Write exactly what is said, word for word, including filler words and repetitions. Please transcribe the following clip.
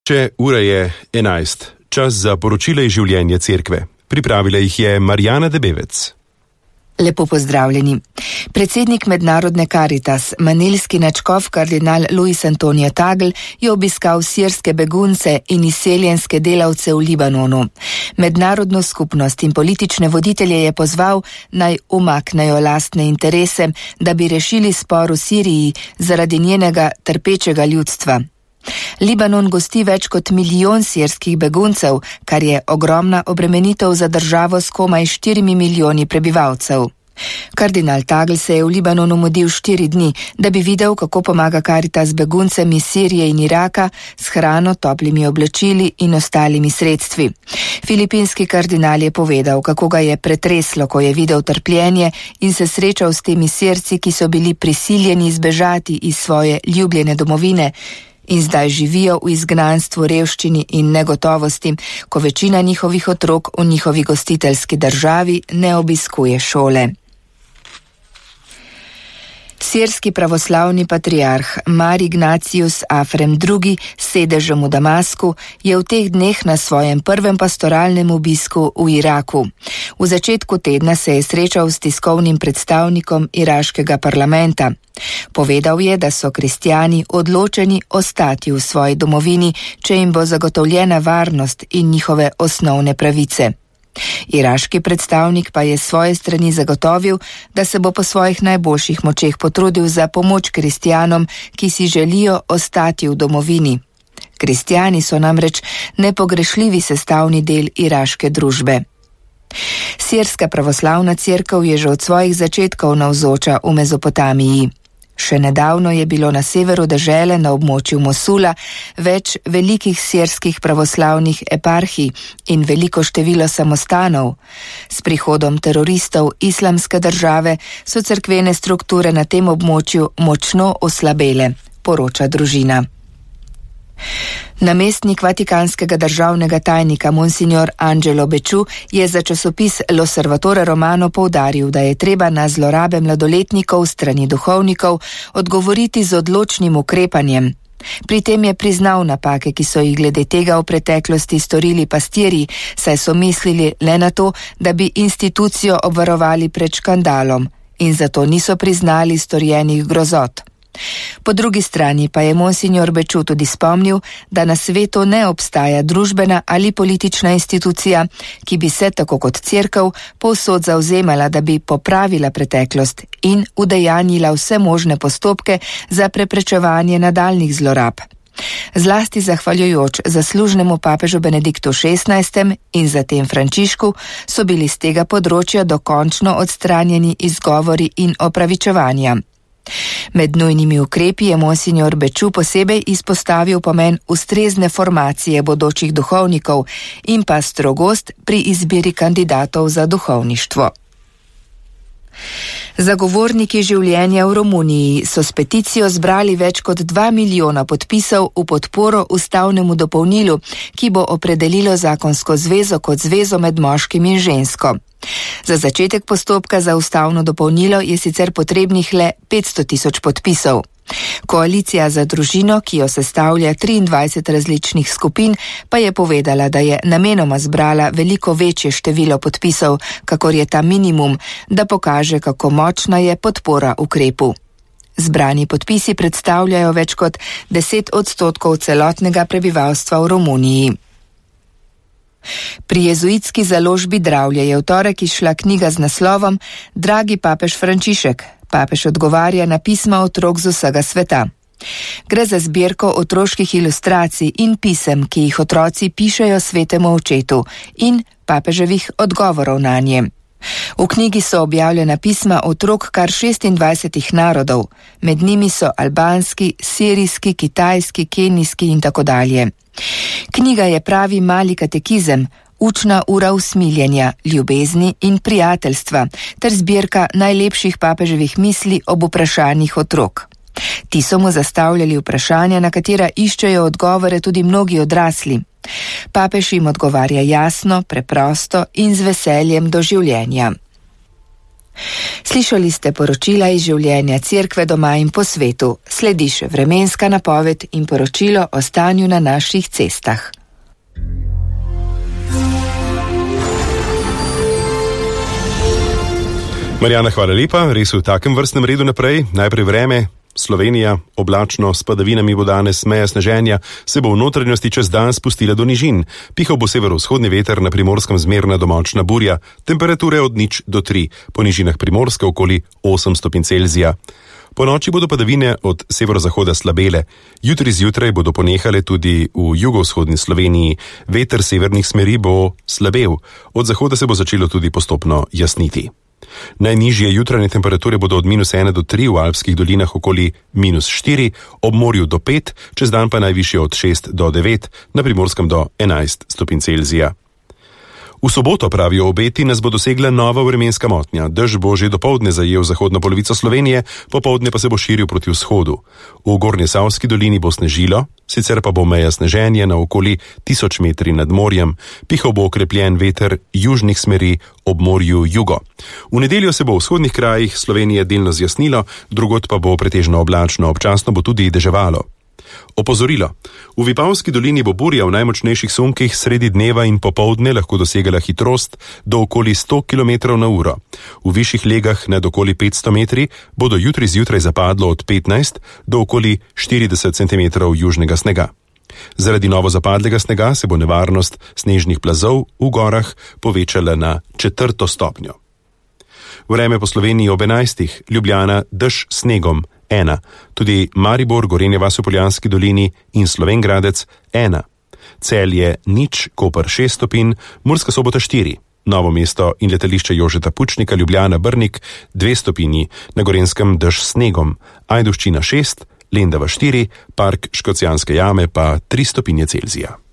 Če ura je enajst, čas za poročila iz življenja cerkve. Pripravila jih je Marjana Debevec. Lepo pozdravljeni. Predsednik Mednarodne Karitas, manilski nadškof kardinal Luis Antonio Tagle je obiskal sirske begunce in izseljenske delavce v Libanonu. Mednarodno skupnost in politične voditelje je pozval, naj umaknejo lastne interese, da bi rešili spor v Siriji zaradi njenega trpečega ljudstva. Libanon gosti več kot milijon sirskih beguncev, kar je ogromna obremenitev za državo s komaj štirimi milijoni prebivalcev. Kardinal Tagle se je v Libanonu mudil štiri dni, da bi videl, kako pomaga Karitas beguncem iz Sirije in Iraka s hrano, toplimi oblačili in ostalimi sredstvi. Filipinski kardinal je povedal, kako ga je pretreslo, ko je videl trpljenje in se srečal s temi Sirci, ki so bili prisiljeni zbežati iz svoje ljubljene domovine in zdaj živijo v izgnanstvu, revščini in negotovosti, ko večina njihovih otrok v njihovi gostiteljski državi ne obiskuje šole. Sirski pravoslavni patriarh Mar Ignatius Afrem drugi s sedežem v Damasku je v teh dneh na svojem prvem pastoralnem obisku v Iraku. V začetku tedna se je srečal s tiskovnim predstavnikom iraškega parlamenta. Povedal je, da so kristjani odločeni ostati v svoji domovini, če jim bo zagotovljena varnost in njihove osnovne pravice. Iraški predstavnik pa je s svoje strani zagotovil, da se bo po svojih najboljših močeh potrudil za pomoč kristjanom, ki si želijo ostati v domovini. Kristjani so namreč nepogrešljivi sestavni del iraške družbe. Sirska pravoslavna cerkev je že od svojih začetkov navzoča v Mezopotamiji. Še nedavno je bilo na severu dežele na območju Mosula več velikih sirskih pravoslavnih eparhij in veliko število samostanov. S prihodom teroristov islamske države so cerkvene strukture na tem območju močno oslabele, poroča družina. Namestnik vatikanskega državnega tajnika Monsignor Angelo Becciu je za časopis L'Osservatore Romano poudaril, da je treba na zlorabe mladoletnikov strani duhovnikov odgovoriti z odločnim ukrepanjem. Pri tem je priznal napake, ki so jih glede tega v preteklosti storili pastirji, saj so mislili le na to, da bi institucijo obvarovali pred škandalom in zato niso priznali storjenih grozot. Po drugi strani pa je Monsignor Becciu tudi spomnil, da na svetu ne obstaja družbena ali politična institucija, ki bi se, tako kot cerkev, povsod zavzemala, da bi popravila preteklost in udejanjila vse možne postopke za preprečevanje nadaljnjih zlorab. Zlasti zahvaljujoč zaslužnemu papežu Benediktu šestnajstem in zatem Frančišku so bili z tega področja dokončno odstranjeni izgovori in opravičevanja. Med nujnimi ukrepi je Monsignor Becciu posebej izpostavil pomen ustrezne formacije bodočih duhovnikov in pa strogost pri izbiri kandidatov za duhovništvo. Zagovorniki življenja v Romuniji so s peticijo zbrali več kot dva milijona podpisov v podporo ustavnemu dopolnilu, ki bo opredelilo zakonsko zvezo kot zvezo med moškim in žensko. Za začetek postopka za ustavno dopolnilo je sicer potrebnih le petsto tisoč podpisov. Koalicija za družino, ki jo sestavlja triindvajset različnih skupin, pa je povedala, da je namenoma zbrala veliko večje število podpisov, kakor je ta minimum, da pokaže, kako močna je podpora ukrepu. Zbrani podpisi predstavljajo več kot deset odstotkov celotnega prebivalstva v Romuniji. Pri jezuitski založbi Dravlje je v torek izšla knjiga z naslovom Dragi papež Frančišek. Papež odgovarja na pisma otrok z vsega sveta. Gre za zbirko otroških ilustracij in pisem, ki jih otroci pišejo svetemu očetu in papeževih odgovorov nanje. V knjigi so objavljena pisma otrok kar šestindvajsetih narodov, med njimi so albanski, sirijski, kitajski, kenijski in tako dalje. Knjiga je pravi mali katekizem, učna ura usmiljenja, ljubezni in prijateljstva, ter zbirka najlepših papeževih misli ob vprašanjih otrok. Ti so mu zastavljali vprašanja, na katera iščejo odgovore tudi mnogi odrasli. Papež jim odgovarja jasno, preprosto in z veseljem do življenja. Slišali ste poročila iz življenja Cerkve doma in po svetu. Sledi še vremenska napoved in poročilo o stanju na naših cestah. Marjana, hvala lepa. Res v takem vrstnem redu naprej. Najprej vreme. Slovenija, oblačno, s padavinami bo danes, meja sneženja se bo v notranjosti čez dan spustila do nižin. Pihal bo severovzhodni veter, na Primorskem zmerna do močna burja, temperature od nič do tri, po nižinah Primorske okoli osem stopinj Celzija. Po noči bodo padavine od severozahoda slabele. Jutri zjutraj bodo ponehale tudi v jugovzhodni Sloveniji. Veter severnih smeri bo slabel. Od zahoda se bo začelo tudi postopno jasniti. Najnižje jutranje temperature bodo od minus ena do tri, v alpskih dolinah okoli minus štiri, ob morju do pet, čez dan pa najvišje od šest do devet, na Primorskem do enajst stopinj Celzija. V soboto, pravijo obeti, nas bo dosegla nova vremenska motnja. Dež bo že dopoldne zajel zahodno polovico Slovenije, popoldne pa se bo širil proti vzhodu. V Gornjesavski dolini bo snežilo, sicer pa bo meja sneženja na okoli tisoč metri nad morjem. Pihal bo okrepljen veter južnih smeri ob morju jugo. V nedeljo se bo v vzhodnih krajih Slovenije delno zjasnilo, drugod pa bo pretežno oblačno, občasno bo tudi deževalo. Opozorilo. V Vipavski dolini bo burja v najmočnejših sunkih sredi dneva in popoldne lahko dosegala hitrost do okoli sto kilometrov na uro. V višjih legah nad okoli petsto metri bodo jutri zjutraj zapadlo od petnajst do okoli štirideset centimetrov južnega snega. Zaradi novo zapadlega snega se bo nevarnost snežnih plazov v gorah povečala na četrto stopnjo. Vreme po Sloveniji ob enajstih, Ljubljana, dež s snegom, ena. Tudi Maribor, Gorenja vas v Poljanski dolini in Slovenj Gradec, ena. Celje, nič, Koper šest stopinj, Murska Sobota štiri. Novo mesto in letališče Jožeta Pučnika, Ljubljana, Brnik, dve stopinji, na Gorenskem dež s snegom, Ajdovščina šest, Lendava štiri, Park Škocjanske jame pa tri stopinje Celzija.